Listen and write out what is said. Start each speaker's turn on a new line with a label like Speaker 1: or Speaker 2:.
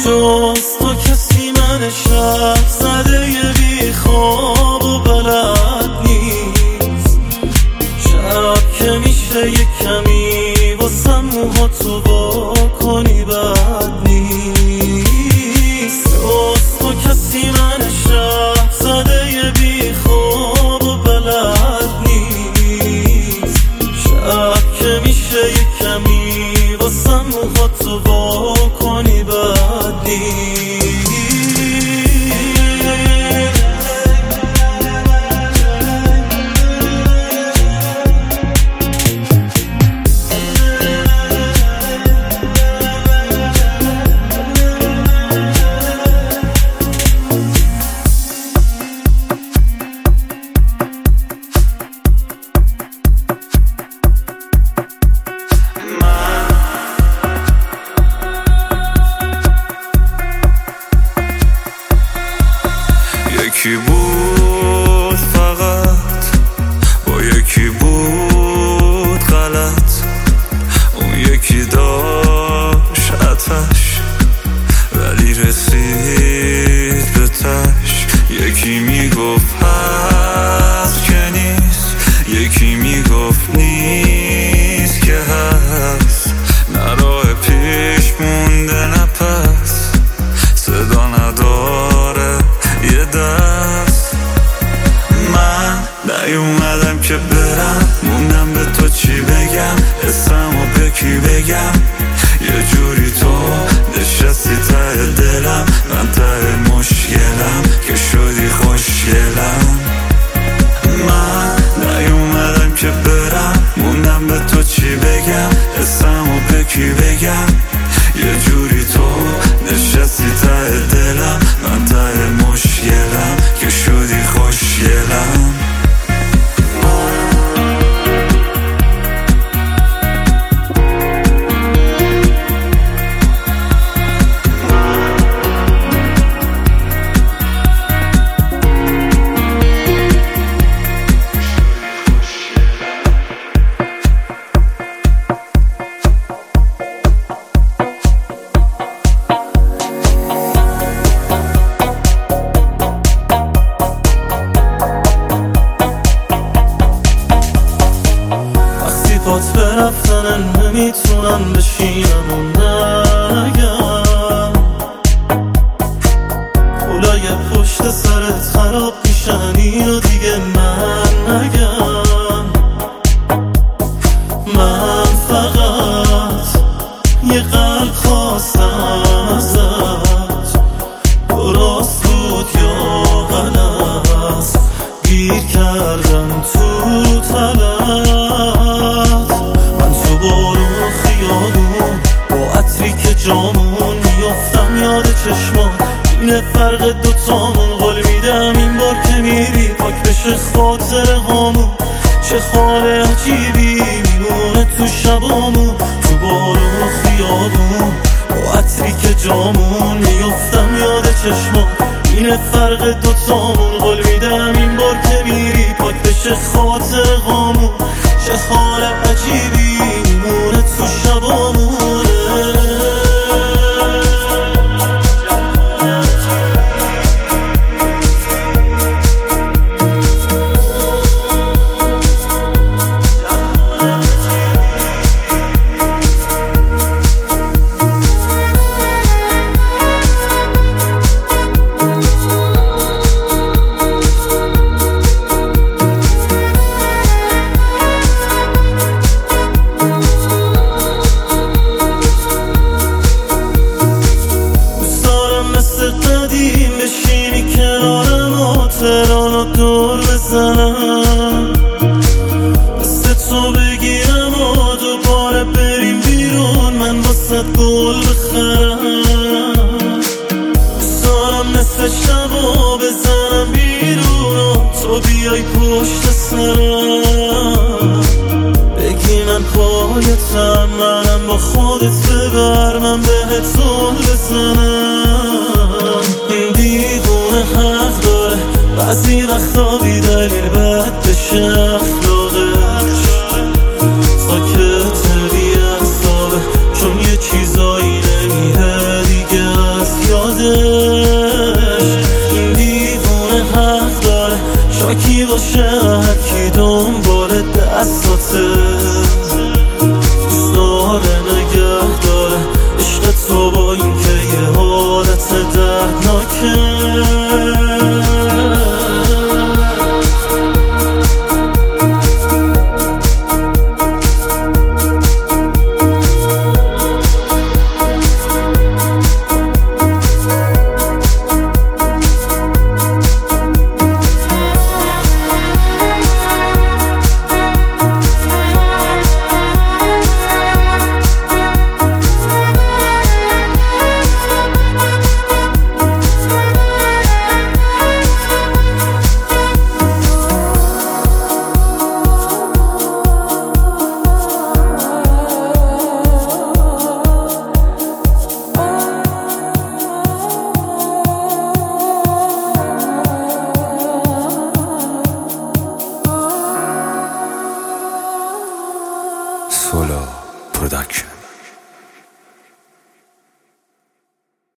Speaker 1: جز تو کسی من شب زده یه بی خواب و بلد نیست. شب که میشه یه کمی واسم موها تو با کنی بد نیست. جز تو کسی من شب زده یه بی خواب و بلد نیست. شب که میشه یه کمی واسم موها تو با کنی بد نیست.
Speaker 2: یکی بود فقط با یکی بود غلط، اون یکی داشت آتش ولی رسید به تش. یکی میگفت هست که نیست، یکی میگفت نیست که هست. نه راه پیش مونده نه پس، صدا نداره یه دست. من نیومدم که برم، موندم به تو چی بگم، اسمو به کی بگم. یه جوری تو نشستی ته دلم، من ته مشکلم که شدی خوشگلم. من نیومدم که برم، موندم به تو چی بگم، اسمو به کی بگم. یه جوری تو نشستی ته دلم، من ته مشکلم که شدی خوشگلم.
Speaker 1: پات برفتن نمیتونم بشینم و نگم، کلای پشت سرت خراب میشن اینو دیگه من نگم. من فقط یه قلب خواستم ازت، درست بود یا غلط، گیر کردم تو طلب. جامون میافتم یاد چشمان، اینه فرق دوتامون. قول میدم این بار که میری پاک بشه خاطر هامون. چه حال عجیبی میمونه تو شبامون، تو بارون و خیابون با عطری که جامون میافتم یاد چشمان، اینه فرق دوتامون. قول میدم این بار که میری پاک بشه خاطر هامون. چه حال عجیبی میمونه تو شبامون. بشینی کنارم و تهرانو دور بزنم، مثل تو بگیرم و دوباره بریم بیرون، من واسه گل بخرم. بزارم نصف شبا بزنم بیرون و تو بیای پشت سرم، بگی من پایتم، منم با خودت ببر، من بهت زل بزنم. این دیوونه حق داره بعضی وقتا بی دلیل بد بشه اخلاقش، ساکت بی اعصابه چون یه چیزایی نمیره دیگه از
Speaker 2: سولا پروداکشن.